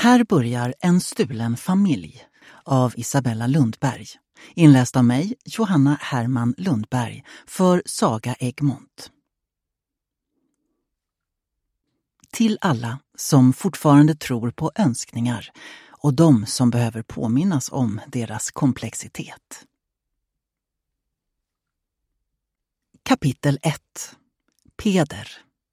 Här börjar En stulen familj av Isabella Lundberg. Inläst av mig, Johanna Herman Lundberg, för Saga Egmont. Till alla som fortfarande tror på önskningar och de som behöver påminnas om deras komplexitet. Kapitel 1. Peder.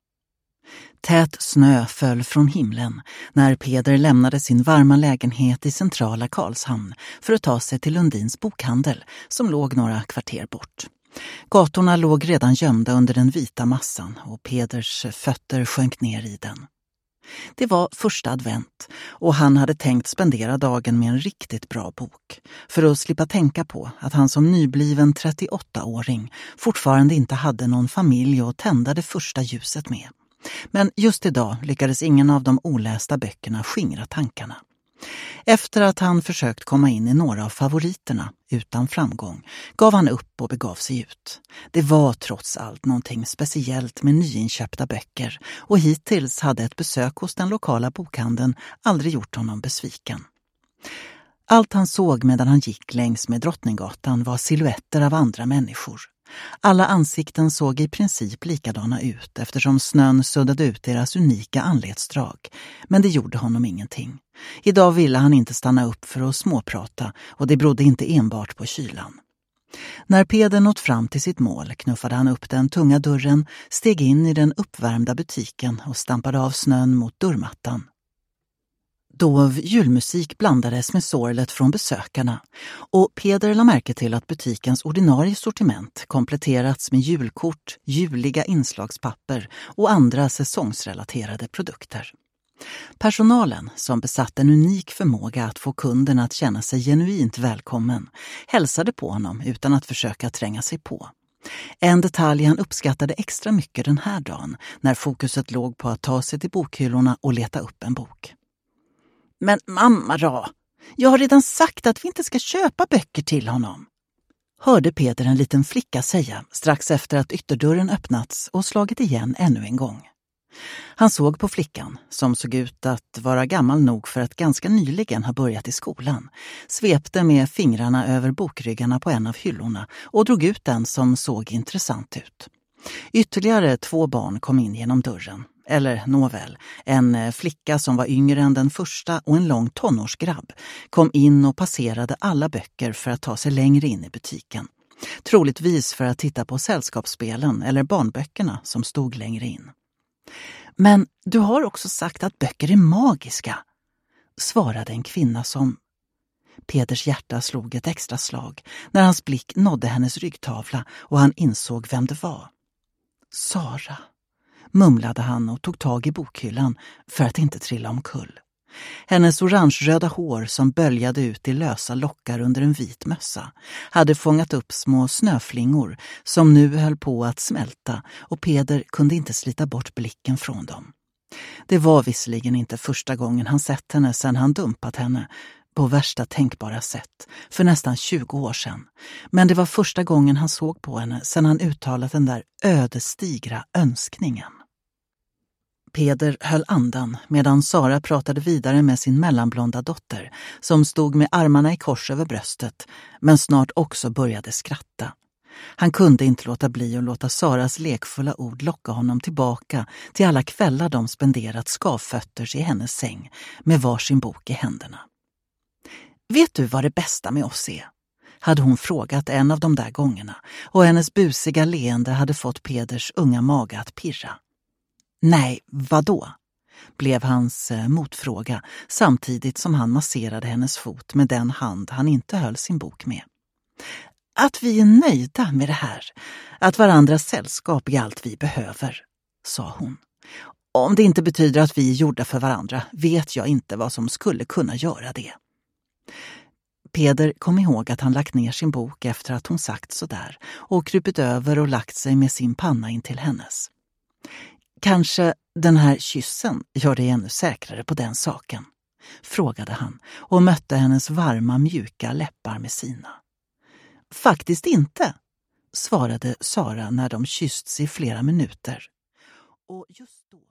Tät snö föll från himlen när Peder lämnade sin varma lägenhet i centrala Karlshamn för att ta sig till Lundins bokhandel som låg några kvarter bort. Gatorna låg redan gömda under den vita massan och Peders fötter sjönk ner i den. Det var första advent och han hade tänkt spendera dagen med en riktigt bra bok för att slippa tänka på att han som nybliven 38-åring fortfarande inte hade någon familj att tända det första ljuset med. Men just idag lyckades ingen av de olästa böckerna skingra tankarna. Efter att han försökt komma in i några av favoriterna utan framgång gav han upp och begav sig ut. Det var trots allt någonting speciellt med nyinköpta böcker och hittills hade ett besök hos den lokala bokhandeln aldrig gjort honom besviken. Allt han såg medan han gick längs med Drottninggatan var silhuetter av andra människor. Alla ansikten såg i princip likadana ut eftersom snön suddade ut deras unika anletsdrag, men det gjorde honom ingenting. Idag ville han inte stanna upp för att småprata och det berodde inte enbart på kylan. När Peder nått fram till sitt mål knuffade han upp den tunga dörren, steg in i den uppvärmda butiken och stampade av snön mot dörrmattan. Dov julmusik blandades med sorlet från besökarna och Peder la märke till att butikens ordinarie sortiment kompletterats med julkort, juliga inslagspapper och andra säsongsrelaterade produkter. Personalen, som besatt en unik förmåga att få kunden att känna sig genuint välkommen, hälsade på honom utan att försöka tränga sig på. En detalj han uppskattade extra mycket den här dagen när fokuset låg på att ta sig till bokhyllorna och leta upp en bok. Men mamma då, jag har redan sagt att vi inte ska köpa böcker till honom, hörde Peder en liten flicka säga strax efter att ytterdörren öppnats och slagit igen ännu en gång. Han såg på flickan, som såg ut att vara gammal nog för att ganska nyligen ha börjat i skolan, svepte med fingrarna över bokryggarna på en av hyllorna och drog ut den som såg intressant ut. Ytterligare 2 barn kom in genom dörren. Eller nåväl, en flicka som var yngre än den första och en lång tonårsgrabb kom in och passerade alla böcker för att ta sig längre in i butiken. Troligtvis för att titta på sällskapsspelen eller barnböckerna som stod längre in. Men du har också sagt att böcker är magiska, svarade en kvinna som... Peders hjärta slog ett extra slag när hans blick nådde hennes ryggtavla och han insåg vem det var. Sara, mumlade han och tog tag i bokhyllan för att inte trilla omkull. Hennes orangeröda hår som böljade ut i lösa lockar under en vit mössa hade fångat upp små snöflingor som nu höll på att smälta och Peder kunde inte slita bort blicken från dem. Det var visserligen inte första gången han sett henne sedan han dumpat henne på värsta tänkbara sätt för nästan 20 år sedan. Men det var första gången han såg på henne sedan han uttalat den där ödesdigra önskningen. Peder höll andan medan Sara pratade vidare med sin mellanblonda dotter som stod med armarna i kors över bröstet men snart också började skratta. Han kunde inte låta bli att låta Saras lekfulla ord locka honom tillbaka till alla kvällar de spenderat skavfötters i hennes säng med varsin bok i händerna. Vet du vad det bästa med oss är? Hade hon frågat en av de där gångerna och hennes busiga leende hade fått Peders unga mage att pirra. Nej, vadå? Blev hans motfråga samtidigt som han masserade hennes fot med den hand han inte höll sin bok med. Att vi är nöjda med det här, att varandras sällskap är allt vi behöver, sa hon. Om det inte betyder att vi är gjorda för varandra vet jag inte vad som skulle kunna göra det. Peder kom ihåg att han lagt ner sin bok efter att hon sagt så där och krupit över och lagt sig med sin panna in till hennes. Kanske den här kyssen gör dig ännu säkrare på den saken, frågade han och mötte hennes varma mjuka läppar med sina. Faktiskt inte, svarade Sara när de kyssts i flera minuter. Och just då